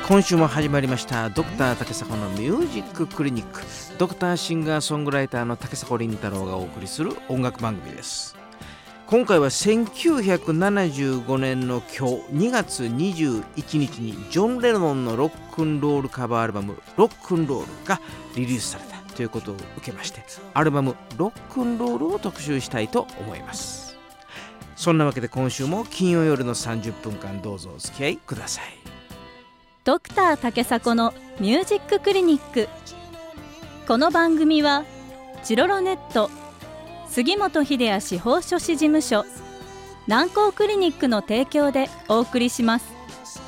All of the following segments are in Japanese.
今週も始まりましたドクター竹迫のミュージッククリニック。ドクターシンガーソングライターの竹迫倫太郎がお送りする音楽番組です。今回は1975年の今日2月21日にジョン・レノンのロックンロールカバーアルバムロックンロールがリリースされたということを受けまして、アルバムロックンロールを特集したいと思います。そんなわけで今週も金曜夜の30分間どうぞお付き合いください。 ドクター竹迫のミュージッククリニック。この番組はチロロネット、杉本秀哉司法書士事務所、南光クリニックの提供でお送りします。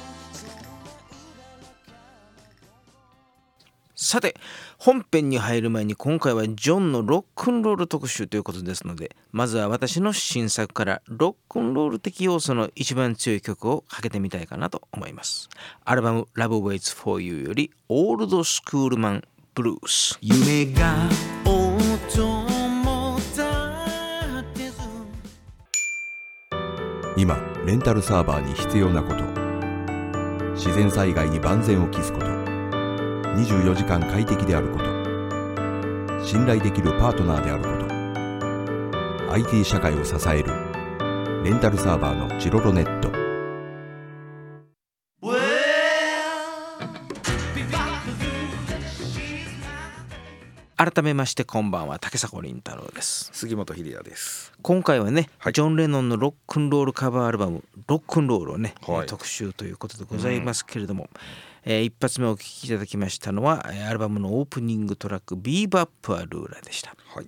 さて、本編に入る前に今回はジョンのロックンロール特集ということですので、まずは私の新作からロックンロール的要素の一番強い曲をかけてみたいかなと思います。アルバム Love Waits for You よりオールドスクールマンブルース。夢が音も立てず。 今レンタルサーバーに必要なこと、自然災害に万全を期すこと、24時間快適であること、信頼できるパートナーであること、 IT 社会を支えるレンタルサーバーのチロロネット。 改めましてこんばんは、竹迫倫太郎です。 杉本秀哉です。 今回はね、 はい、 ジョン・レノンのロックンロールカバーアルバムロックンロールをね、 はい、 特集ということでございますけれども、一発目お聴きいただきましたのはアルバムのオープニングトラックビーバップ・アルーラでした。 はい、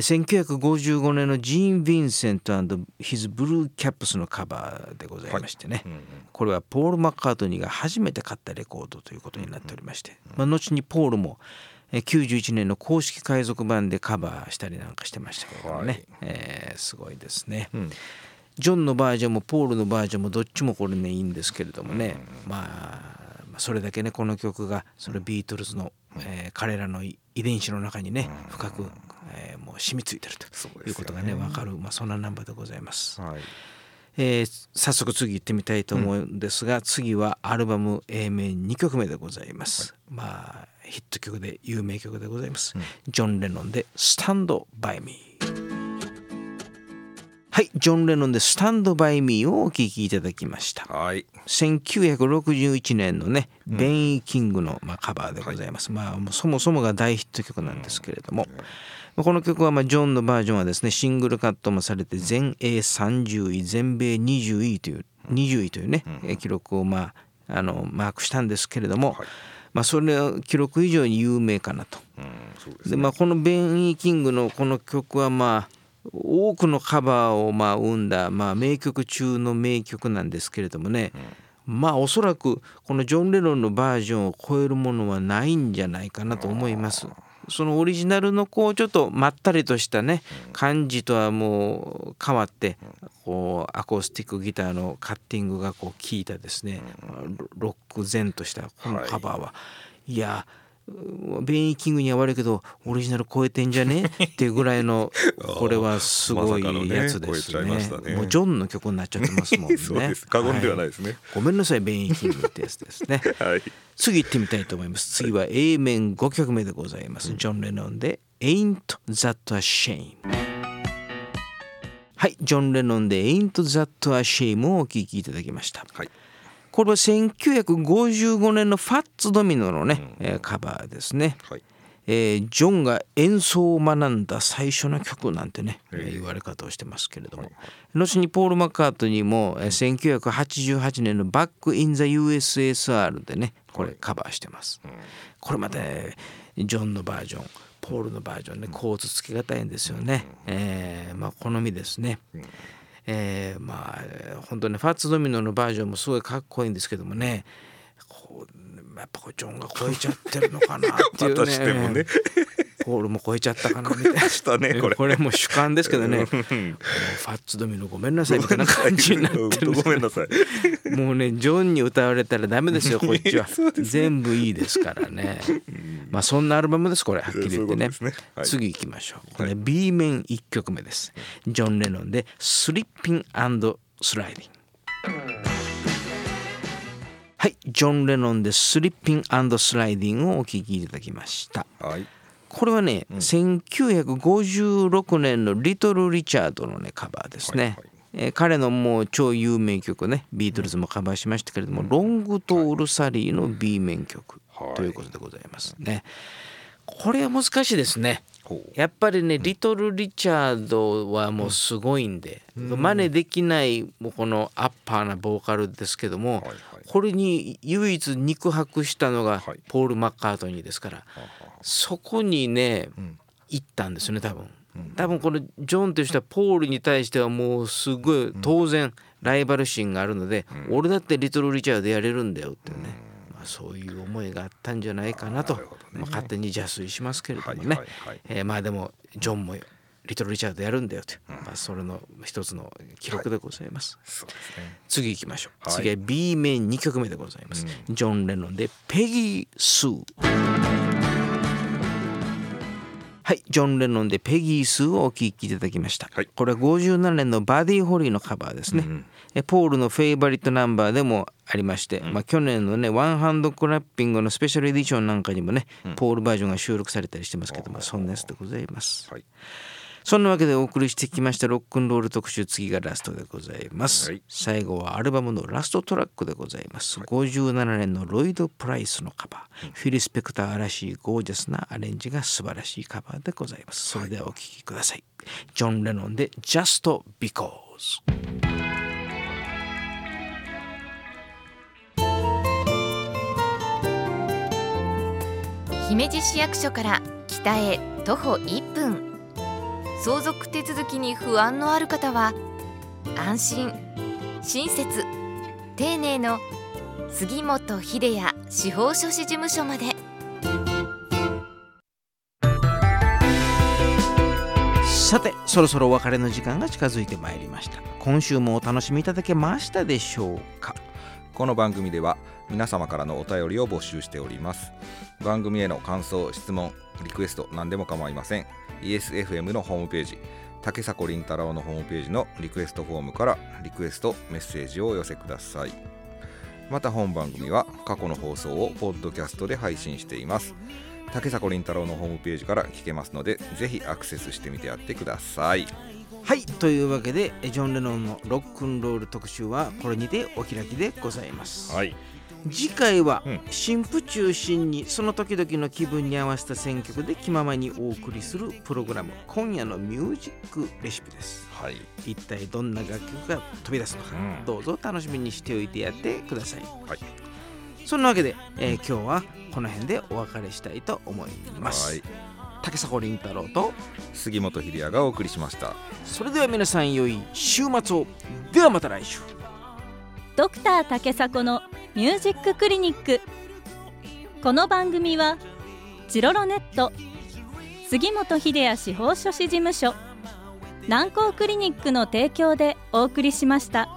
1955年のジーン・ヴィンセント&ヒズ・ブルー・キャップスのカバーでございましてね、これはポール・マッカートニーが初めて買ったレコードということになっておりまして、後にポールも91年の公式海賊版でカバーしたりなんかしてましたけどもね、すごいですね、ジョンのバージョンもポールのバージョンもどっちもこれねいいんですけれどもね、それだけねこの曲がそのビートルズの、彼らの遺伝子の中にね深く、もう染みついてるということがね分かる、そんなナンバーでございます。はい、早速次行ってみたいと思うんですが、次はアルバム A 面2曲目でございます。ヒット曲で有名曲でございます。ジョン・レノンでスタンド・バイ・ミー。はい、ジョン・レノンでスタンド・バイ・ミーをお聴きいただきました。 はい、 1961年のね、ベンイ・キングの、カバーでございます。そもそもが大ヒット曲なんですけれども、この曲はジョンのバージョンはですねシングルカットもされて全英30位全米20位というね、記録をマークしたんですけれども、それは記録以上に有名かなと。で、このベンイ・キングのこの曲は多くのカバーを生んだ、名曲中の名曲なんですけれどもね、おそらくこのジョン・レノンのバージョンを超えるものはないんじゃないかなと思います。そのオリジナルのちょっとまったりとしたね感じとはもう変わって、アコースティックギターのカッティングが効いたですね、ロック前としたこのカバーは、いやベンイ・キングには悪いけどオリジナル超えてんじゃねっていうぐらいのこれはすごいやつですね。もうジョンの曲になっちゃってますもんね。 そうです、過言ではないですね。 ごめんなさいベンイ・キングってやつですね。次行ってみたいと思います。次は A 面5曲目でございます。ジョン・レノンで Ain't That a Shame。 はい、ジョン・レノンで Ain't That a Shame をお聴きいただきました。これは1955年のファッツ・ドミノのね、カバーですね。ジョンが演奏を学んだ最初の曲なんてね、言われ方をしてますけれども、後にポール・マッカートニーも1988年のバック・イン・ザ・ USSR でねこれカバーしてます。これまた、ジョンのバージョンポールのバージョンねこうつけがたいんですよね。好みですね。本当にファッツ・ドミノのバージョンもすごいかっこいいんですけどもね、やっぱジョンが超えちゃってるのかなっていうね。またしてもねポールも超えちゃったかなみたいなこれも主観ですけどねファッツ・ドミノごめんなさいみたいな感じになってるんです。 ごめんなさいもうねジョンに歌われたらダメですよこっちは全部いいですからね。そんなアルバムですこれはっきり言ってね。次行きましょう。これ B 面1曲目です。ジョン・レノンでスリッピング&スライディング。 はい、ジョン・レノンでスリッピング&スライディングをお聴きいただきました。 はい。 これはね、1956年のリトル・リチャードのねカバーですね。彼のもう超有名曲ね、ビートルズもカバーしましたけれども、ロングトール・サリーの B 面曲ということでございますね。これは難しいですね。やっぱりね、リトル・リチャードはもうすごいんで、真似できないもうこのアッパーなボーカルですけども、これに唯一肉薄したのがポール・マッカートニーですから、そこにね行ったんですよね。多分このジョンという人はポールに対してはもうすごい当然ライバル心があるので、俺だってリトル・リチャードやれるんだよってね、そういう思いがあったんじゃないかなと、勝手に邪推しますけれどもね、まあでもジョンもリトル・リチャードやるんだよと、それの一つの記録でございます。 そうですね。 次行きましょう。次は B 面2曲目でございます。ジョン・レノンでペギー・スー。はい、ジョン・レノンでペギー・スーをお聴きいただきました。これは57年のバディ・ホリーのカバーですね。ポールのフェイバリットナンバーでもありまして、去年のねワンハンドクラッピングのスペシャルエディションなんかにもね、ポールバージョンが収録されたりしてますけども、そんなやつでございます。そんなわけでお送りしてきましたロックンロール特集、次がラストでございます。最後はアルバムのラストトラックでございます。57年のロイド・プライスのカバー、フィル・スペクターらしいゴージャスなアレンジが素晴らしいカバーでございます。それではお聴きください。ジョン・レノンで Just Because。 姫路市役所から北へ徒歩1分。相続手続きに不安のある方は安心、親切、丁寧の杉本秀哉司法書士事務所まで。 さて、そろそろお別れの時間が近づいてまいりました。今週もお楽しみいただけましたでしょうか。 この番組では皆様からのお便りを募集しております。番組への感想、質問、リクエスト何でも構いません。ESFM のホームページ、竹迫倫太郎のホームページのリクエストフォームからリクエストメッセージをお寄せください。また本番組は過去の放送をポッドキャストで配信しています。竹迫倫太郎のホームページから聞けますので、ぜひアクセスしてみてやってください。 はい、というわけでジョン・レノンのロックンロール特集はこれにてお開きでございます。次回は新譜中心にその時々の気分に合わせた選曲で気ままにお送りするプログラム、今夜のミュージックレシピです。一体どんな楽曲が飛び出すのか、どうぞ楽しみにしておいてやってください。そんなわけで、今日はこの辺でお別れしたいと思います。竹迫倫太郎と杉本秀哉がお送りしました。 それでは皆さん良い週末を。ではまた来週。 ドクター竹迫のミュージッククリニック。この番組はジロロネット、杉本秀哉司法書士事務所、南光クリニックの提供でお送りしました。